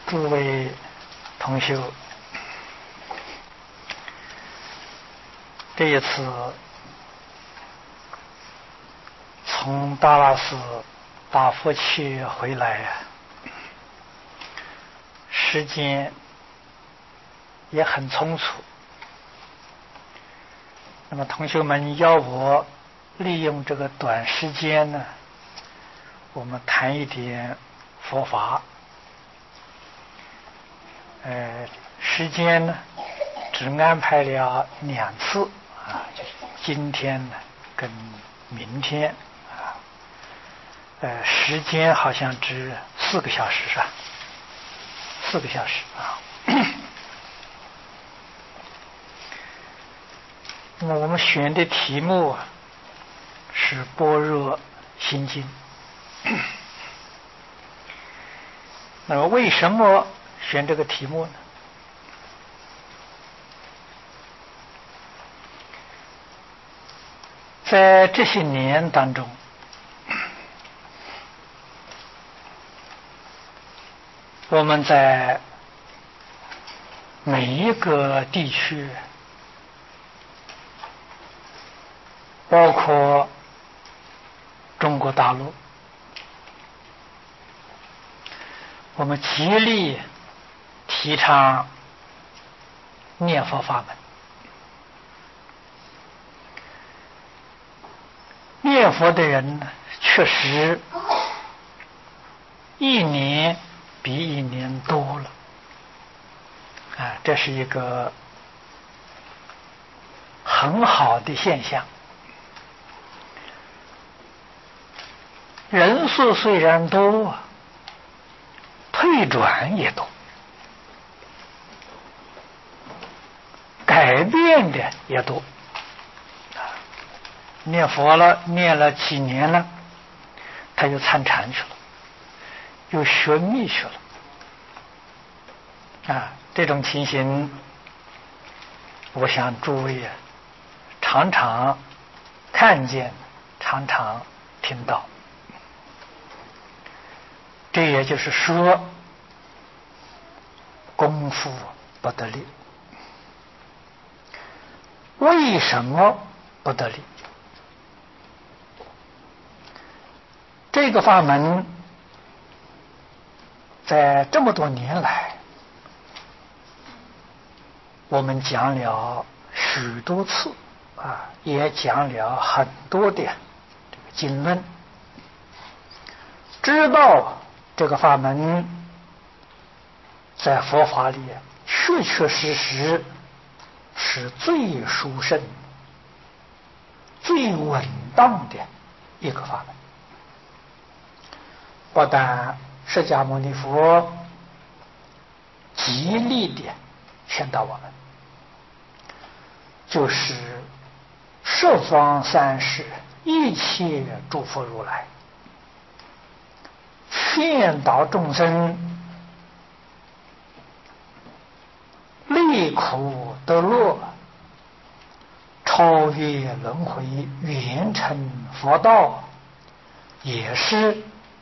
诸位同修，这一次从达拉斯打佛区回来时间也很匆促。那么同学们要我利用这个短时间呢，我们谈一点佛法。时间呢只安排了2次就是今天呢跟明天时间好像只4个小时是吧？4个小时那么我们选的题目是般若心经。那么为什么选这个题目呢？在这些年当中，我们在每一个地区，包括中国大陆，我们极力提倡念佛法门。念佛的人呢，确实一年比一年多了这是一个很好的现象。人数虽然多，退转也多，改变的也多。念佛了，念了几年了，他又参禅去了，又学密去了这种情形，我想诸位常常看见，常常听到。这也就是说，功夫不得力。为什么不得力？这个法门在这么多年来，我们讲了许多次也讲了很多的这个经论，知道这个法门在佛法里确确实实是最殊胜、最稳当的一个法门。不但释迦牟尼佛极力的劝导我们，就是十方三世一切诸佛如来劝导众生离苦得乐，超越轮回，圆成佛道，也是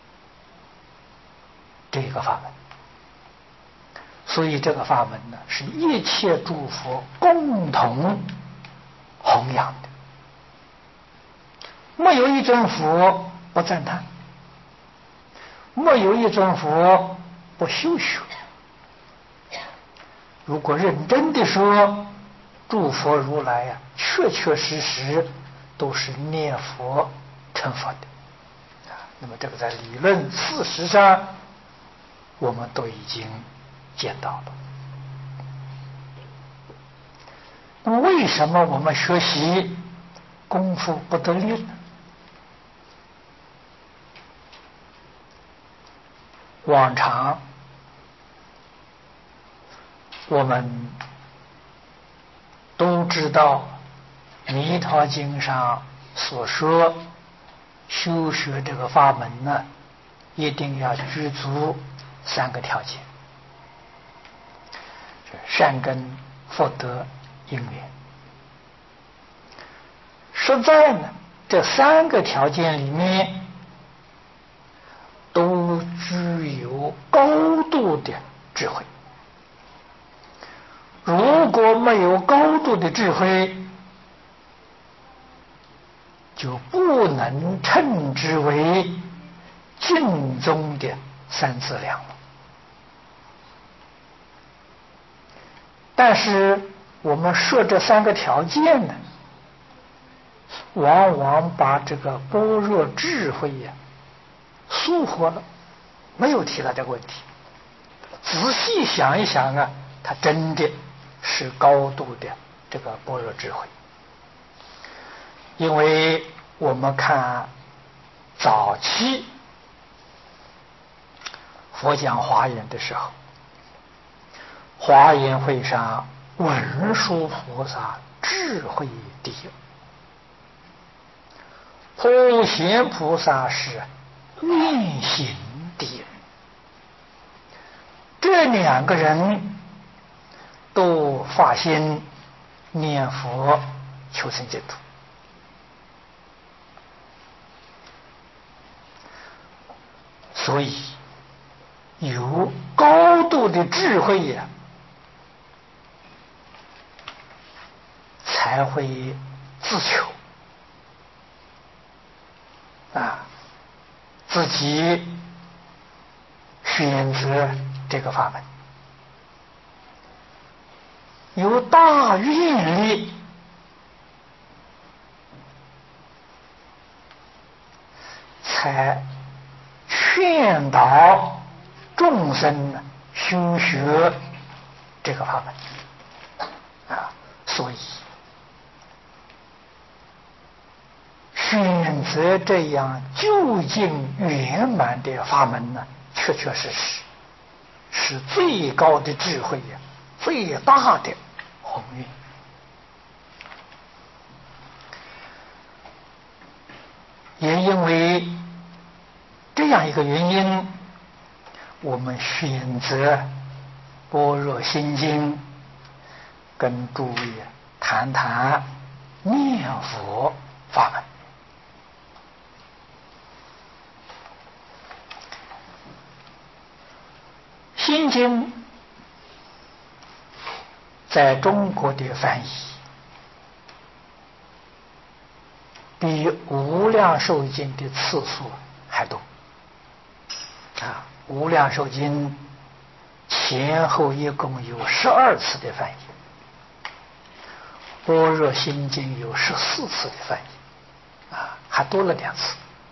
这个法门。所以这个法门呢，是一切诸佛共同弘扬的，没有一尊佛不赞叹，没有一尊佛不修学。如果认真的说，诸佛如来确确实实都是念佛成佛的那么这个在理论事实上我们都已经见到了。那么为什么我们学习功夫不得力呢？往常我们都知道《弥陀经》上所说，修学这个法门呢，一定要具足3个条件：善根、福德、因缘。实在呢，这3个条件里面都具有高度的智慧。如果没有高度的智慧，就不能称之为净宗的三资粮了。但是我们说这三个条件呢，往往把这个般若智慧呀疏忽了，没有提到这个问题。仔细想一想啊，它真的是高度的这个般若智慧。因为我们看早期佛讲华严的时候，华严会上文殊菩萨智慧第一，普贤菩萨是愿行第一，这两个人都发心念佛求生净土。所以有高度的智慧呀，才会自求自己选择这个法门，有大愿力，才劝导众生修学这个法门所以选择这样究竟圆满的法门呢，确确实实是最高的智慧呀，最大的宏愿。也因为这样一个原因，我们选择《般若心经》，跟诸位谈谈念佛法门。心经在中国的翻译比无量寿经的次数还多无量寿经前后一共有12次的翻译，般若心经有14次的翻译还多了2次。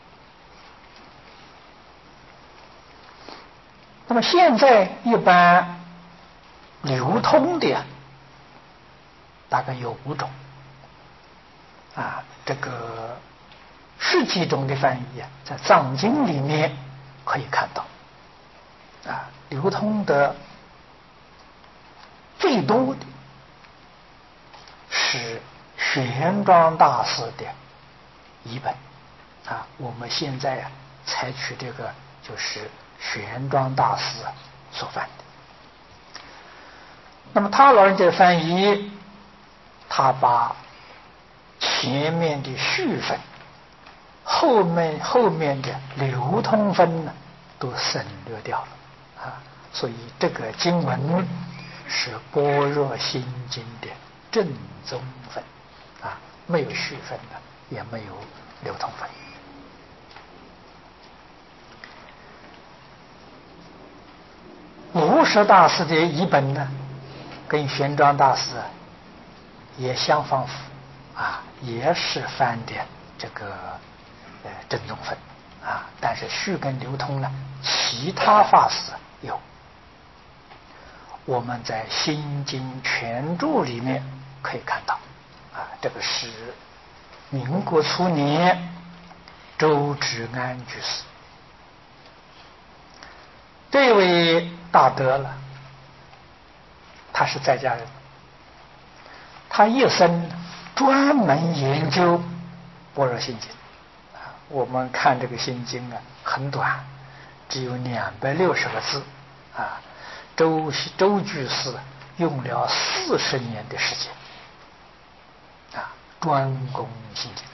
那么现在一般流通的大概有5种这个实际中的翻译在藏经里面可以看到流通的最多的是玄奘大师的译本我们现在采取这个就是玄奘大师所翻的。那么他老人家翻译，他把前面的序分后面的流通分呢都省略掉了所以这个经文是般若心经的正宗分没有序分的，也没有流通分。无实大师的译本呢，跟玄奘大师也相仿佛也是翻的这个正宗分但是序跟流通呢，其他法师有。我们在《心经全注》里面可以看到这个是民国初年周至安居士，这位大德了，他是在家人，他一生专门研究般若心经我们看这个心经很短，只有260个字周居士用了40年的时间专攻心经。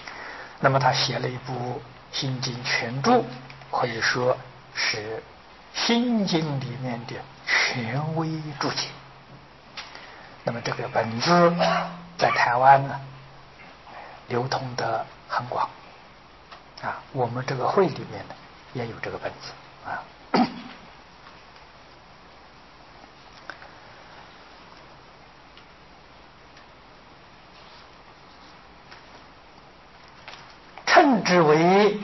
那么他写了一部《心经全注》，可以说是心经里面的权威注解。那么这个本子在台湾呢流通的很广啊，我们这个会里面呢也有这个本子啊。称之为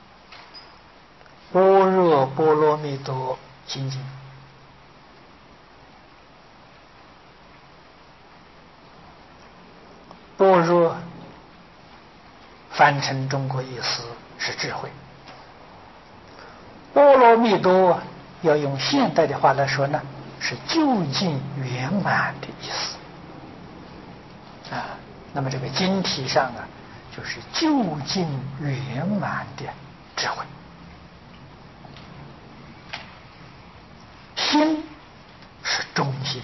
般若波罗蜜多心经。般若翻成中国意思是智慧，波罗蜜多要用现代的话来说呢，是究竟圆满的意思啊。那么这个经题上啊，就是究竟圆满的智慧。心是中心，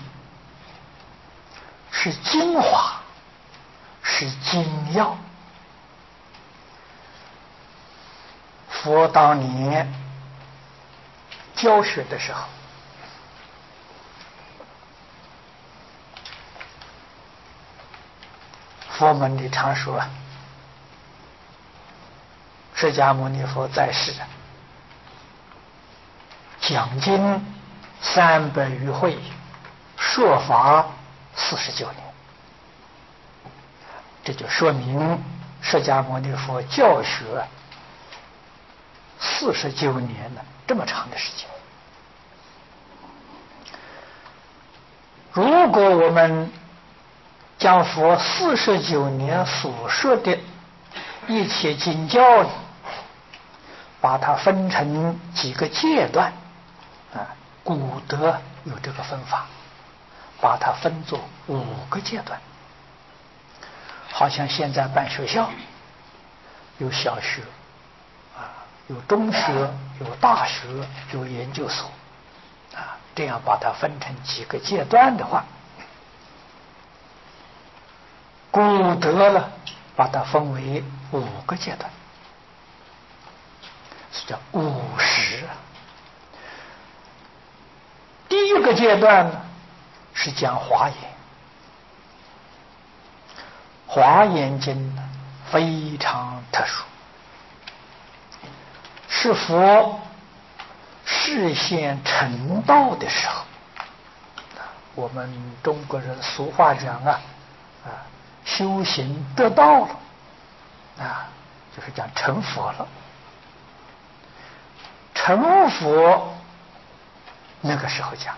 是精华，是精要。佛当年教学的时候，佛门里常说，释迦牟尼佛在世讲经300余会，说法49年，这就说明释迦牟尼佛教学49年了，这么长的时间。如果我们将佛49年所说的一切经教，把它分成几个阶段啊，古德有这个分法，把它分作5个阶段。好像现在办学校，有小学啊，有中学，有大学，有研究所啊，这样把它分成几个阶段的话，古德了把它分为5个阶段，是叫50。第一个阶段呢是讲华严，华严经呢非常特殊，是佛示现成道的时候。我们中国人俗话讲修行得道了就是讲成佛了。成佛那个时候讲的，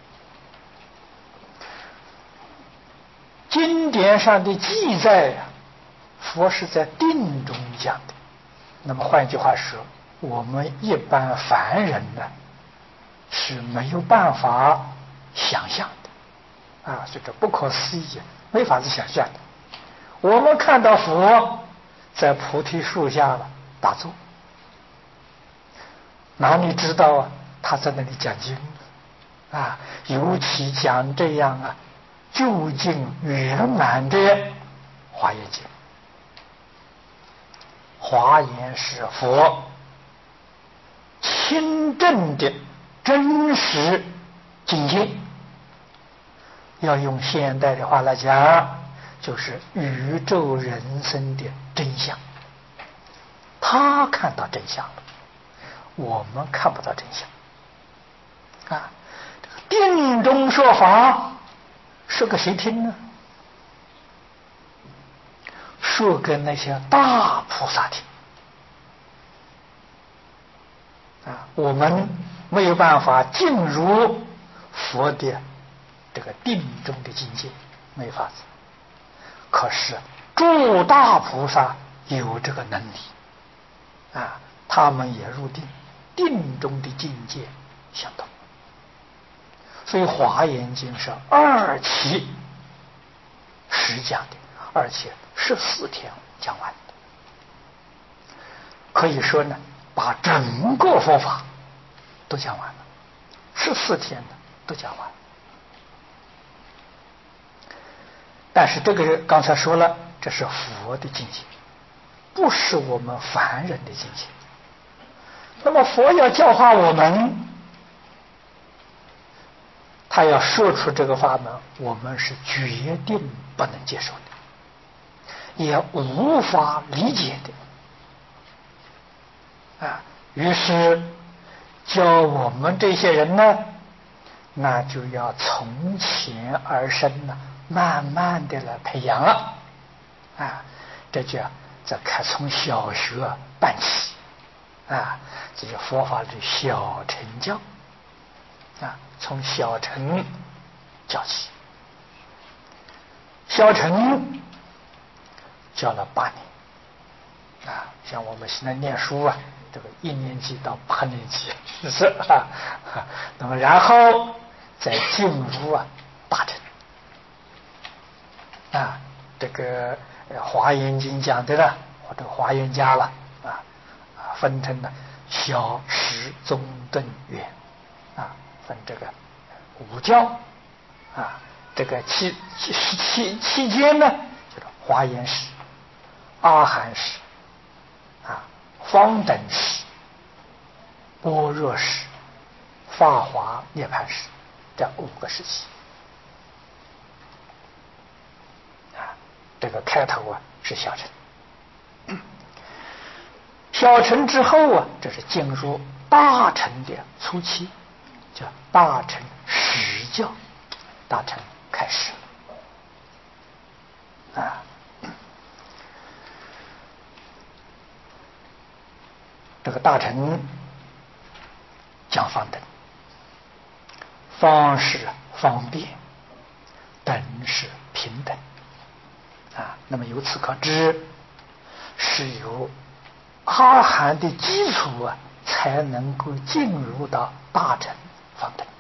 经典上的记载佛是在定中讲的。那么换句话说，我们一般凡人呢是没有办法想象的所以这不可思议，没法子想象的。我们看到佛在菩提树下打坐，哪里知道他在那里讲经尤其讲这样究竟圆满的华严经。华严是佛亲证的真实境界，要用现代的话来讲，就是宇宙人生的真相。他看到真相了，我们看不到真相定中说法说给谁听呢？说给那些大菩萨听我们没有办法进入佛的这个定中的境界，没法子。可是诸大菩萨有这个能力他们也入定，定中的境界相同。所以华严经是2期实讲的，而且14天讲完的。可以说呢，把整个佛法都讲完了，14天呢都讲完了。但是这个刚才说了，这是佛的境界，不是我们凡人的境界。那么佛要教化我们， 他要说出这个法门，我们是决定不能接受的，也无法理解的啊。于是教我们这些人呢，那就要从浅而深呢，慢慢的来培养了啊。这就这开从小学办起啊，这是佛法的小乘教啊，从小乘教起。小乘教了8年啊，像我们现在念书啊，这个1年级到8年级是啊，那么然后再进入大乘啊，这个华严经讲的呢，或者华严家了分成了小、实、中、顿、圆分这个5教啊，这个期间呢，就是华严实、阿含实方等实、般若实、法华涅槃实，这5个时期这个开头是小乘，小乘之后这是进入大乘的初期，叫大乘实教，大乘开始这个大乘讲方等，方是方便，等是平等那么由此可知，是由阿含的基础才能够进入到大乘方等。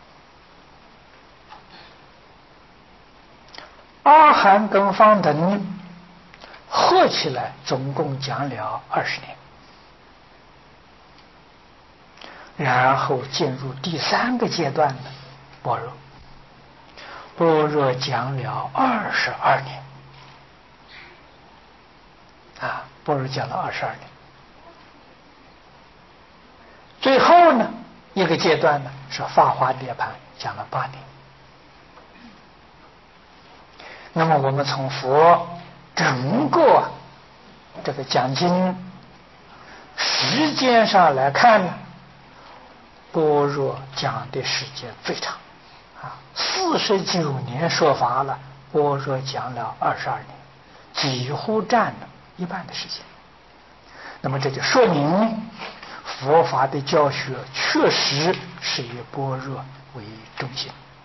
阿含跟方等合起来总共讲了20年，然后进入第3个阶段的般若，般若讲了22年般若讲了22年，最后呢一个阶段呢是法华涅槃，讲了8年。那么我们从佛整个这个讲经时间上来看呢，般若讲的时间最长49年说法了，般若讲了22年，几乎占了1半的时间。那么这就说明佛法的教学确实是以般若为中心。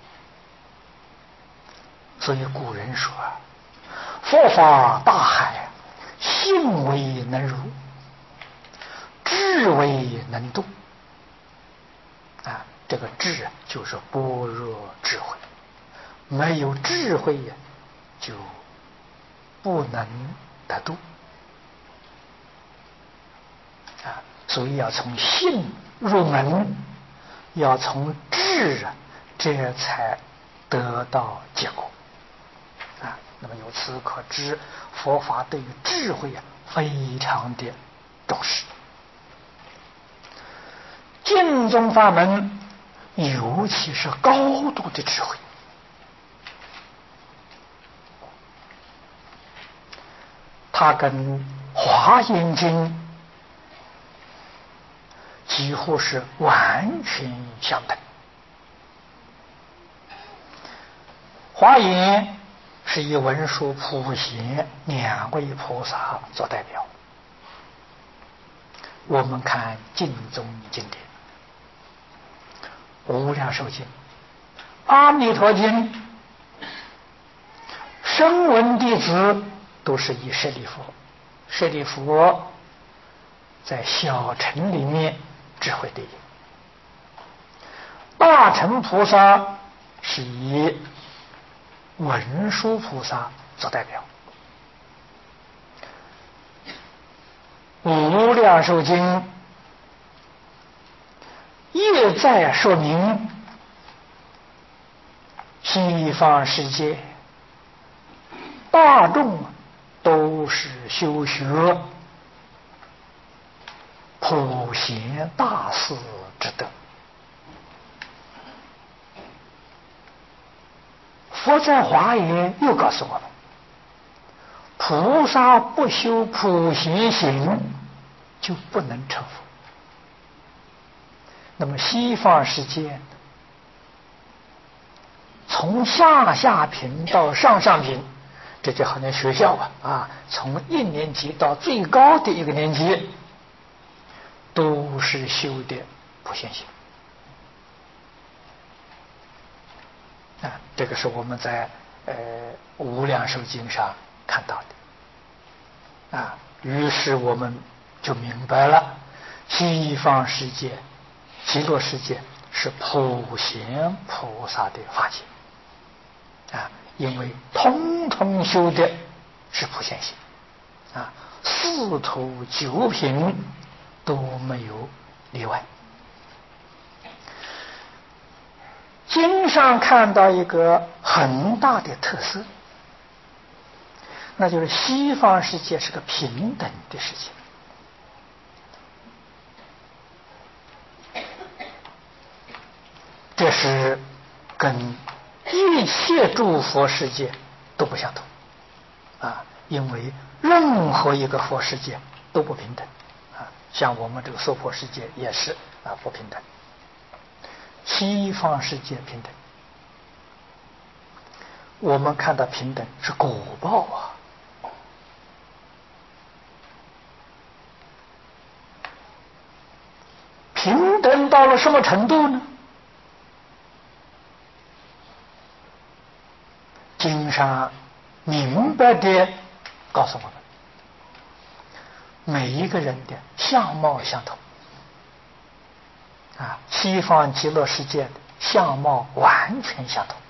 所以古人说佛法大海，信为能入，智为能度这个智就是般若智慧，没有智慧就不能得度所以要从信入门，要从智这才得到结果那么由此可知，佛法对于智慧非常的重视。净宗法门尤其是高度的智慧，它跟华严经几乎是完全相等。华严是以文殊普贤2位菩萨做代表。我们看净宗经典，无量寿经、阿弥陀经，声闻弟子都是以舍利弗，舍利弗在小乘里面智慧第一，大乘菩萨是以文殊菩萨做代表。无量寿经也在说明西方世界大众都是修学普贤大士之德佛在华严又告诉我们，菩萨不修普贤行，就不能成佛。那么西方世界从下品到上品，这就好像学校从1年级到最高的一个年级，都是修的普贤行。这个是我们在无量寿经上看到的于是我们就明白了，西方世界极乐世界是普贤菩萨的法界因为通通修的是普贤行四土九品都没有例外。经上看到一个很大的特色，那就是西方世界是个平等的世界，这是跟一切诸佛世界都不相同因为任何一个佛世界都不平等像我们这个娑婆世界也是不平等。西方世界平等，我们看到平等是果报平等到了什么程度呢？经上明白地告诉我们，每一个人的相貌相同西方极乐世界的相貌完全相同。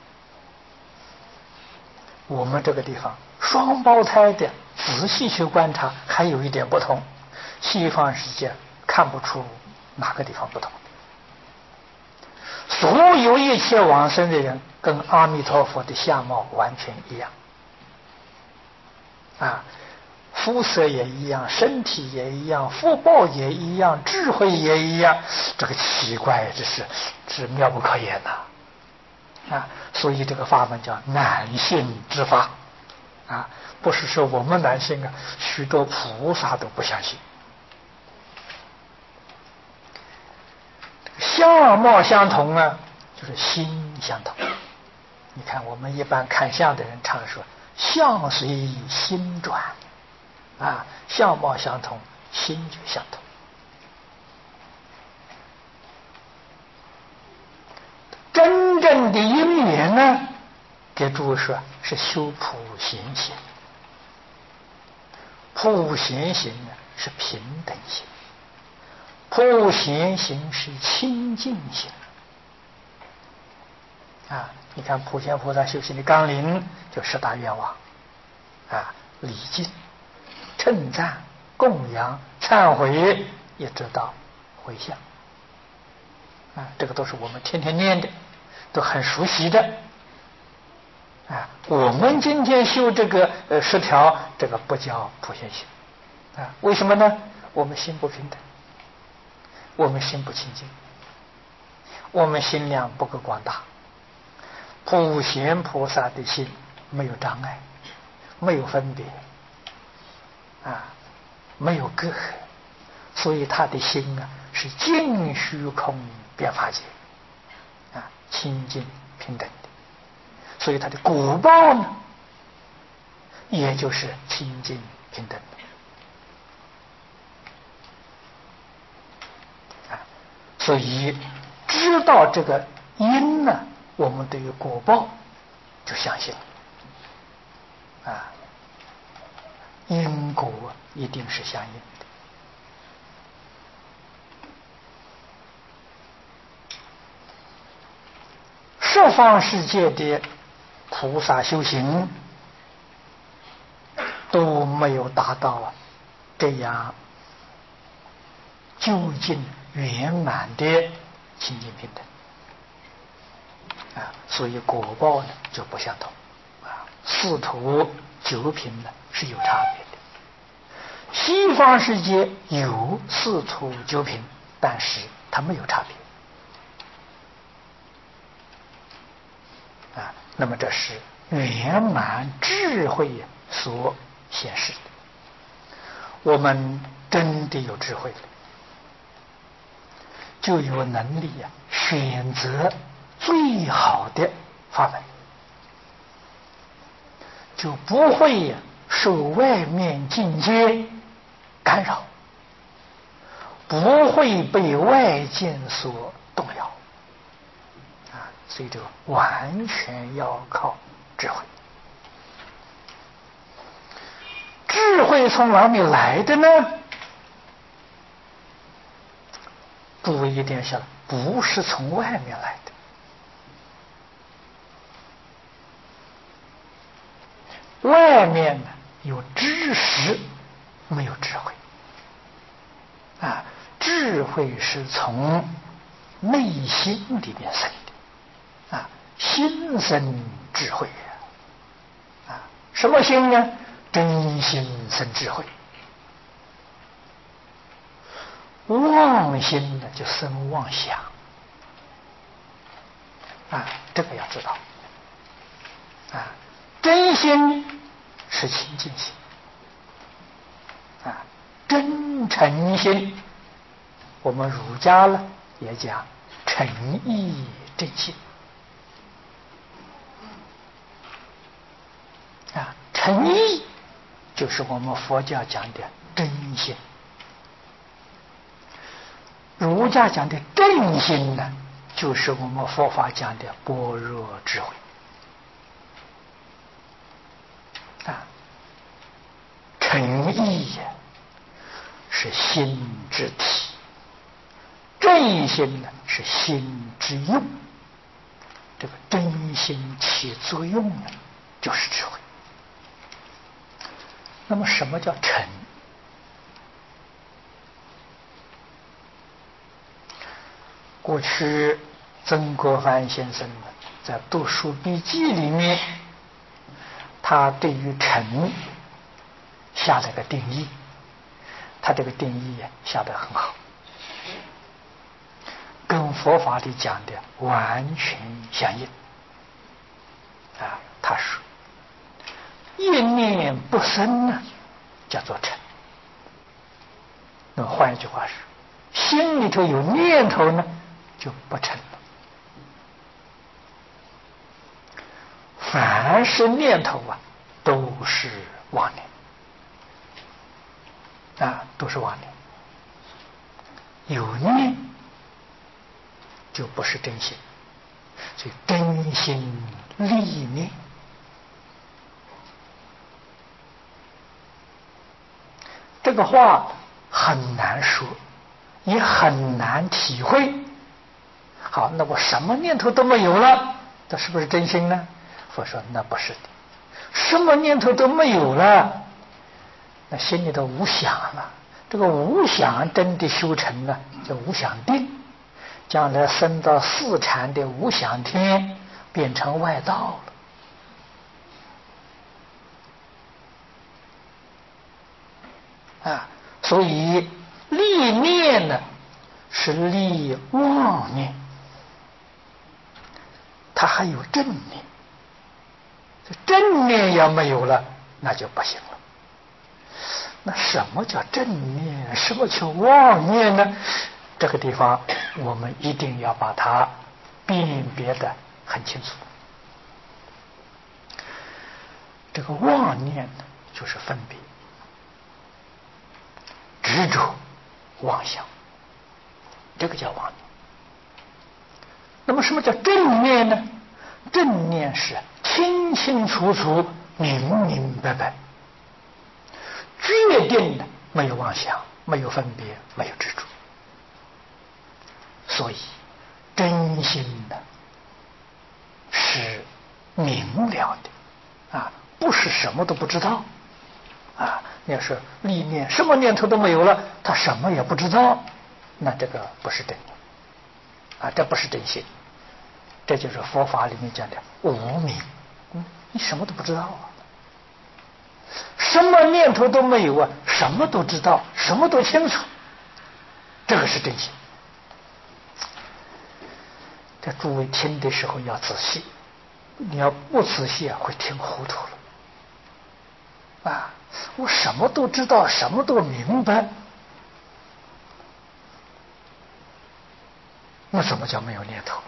我们这个地方双胞胎的仔细去观察还有一点不同，西方世界看不出哪个地方不同。所有一切往生的人跟阿弥陀佛的相貌完全一样肤色也一样，身体也一样，福报也一样，智慧也一样，这个奇怪，这是妙不可言所以这个法门叫难信之法不是说我们难信许多菩萨都不相信。相貌相同就是心相同。你看我们一般看相的人常说相随心转相貌相同，心就相同。真正的因缘呢，给诸位说是修普贤行。普贤行是平等行，普贤行是清净行你看普贤菩萨修行的纲领就10大愿望礼敬、称赞、供养、忏悔，也知道回向这个都是我们天天念的，都很熟悉的我们今天修这个10条，这个不叫普贤行为什么呢？我们心不平等，我们心不清净，我们心量不够广大。普贤菩萨的心没有障碍，没有分别没有隔阂，所以他的心是净虚空遍法界清净平等的，所以他的果报呢，也就是清净平等的所以知道这个因呢，我们对于果报就相信了因果一定是相应的。十方世界的菩萨修行都没有达到这样究竟圆满的清净平等所以果报呢就不相同四土九品呢是有差别的。西方世界有四土九品，但是它没有差别那么这是圆满智慧所显示的。我们真的有智慧了，就有能力选择最好的法门，就不会受外面境界干扰，不会被外境所动摇所以这个完全要靠智慧。智慧从哪里来的呢？诸位一定要晓得，不是从外面来的。外面呢有知识，没有智慧智慧是从内心里面生的心生智慧什么心呢？真心生智慧。妄心呢就生妄想这个要知道真心是清净心真诚心，我们儒家呢也讲诚意正心诚意就是我们佛教讲的真心，儒家讲的正心呢，就是我们佛法讲的般若智慧诚意是心之体，正心呢是心之用。这个真心起作用呢，就是智慧。那么什么叫诚？过去曾国藩先生在读书笔记里面，他对于诚下了个定义，他这个定义下得很好，跟佛法里讲的完全相应他说一念不生呢叫做诚。那么换一句话说，心里头有念头呢就不诚了。凡是念头都是妄念都是妄念。有念就不是真心，所以真心立念。这个话很难说，也很难体会。好，那我什么念头都没有了，这是不是真心呢？佛说那不是的。什么念头都没有了，那心里头无想了。这个无想真的修成了，叫无想定，将来升到四禅的无想天，变成外道了所以立念呢是立妄念，它还有正念。这正念要没有了，那就不行了。那什么叫正念？什么叫妄念呢？这个地方我们一定要把它辨别得很清楚。这个妄念呢，就是分别、执着、妄想，这个叫妄念。那么什么叫正念呢？正念是清清楚楚、明明白白，决定的，没有妄想，没有分别，没有执着。所以真心的是明了的不是什么都不知道你要说立念什么念头都没有了，他什么也不知道，那这个不是真这不是真心。这就是佛法里面讲的无明你什么都不知道什么念头都没有什么都知道，什么都清楚，这个是真心。这诸位听的时候要仔细你要不仔细会听糊涂了啊！我什么都知道，什么都明白，那什么叫没有念头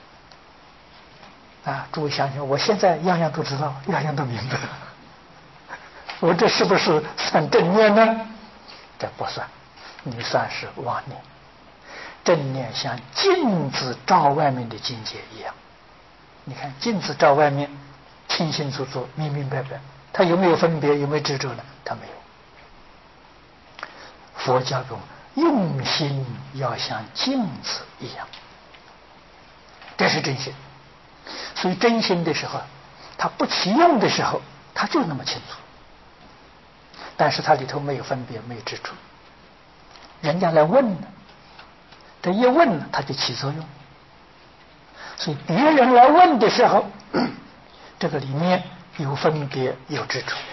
呢？啊！诸位想想，我现在样样都知道，样样都明白，我这是不是算正念呢？这不算，你算是妄念。正念像镜子照外面的境界一样，你看镜子照外面，清清楚楚、明明白白，它有没有分别？有没有执着呢？它没有。佛教中用心要像镜子一样，这是真心。所以真心的时候，它不起用的时候，它就那么清楚。但是它里头没有分别，没有执着。人家来问呢，这一问呢，它就起作用。所以别人来问的时候，这个里面有分别，有执着。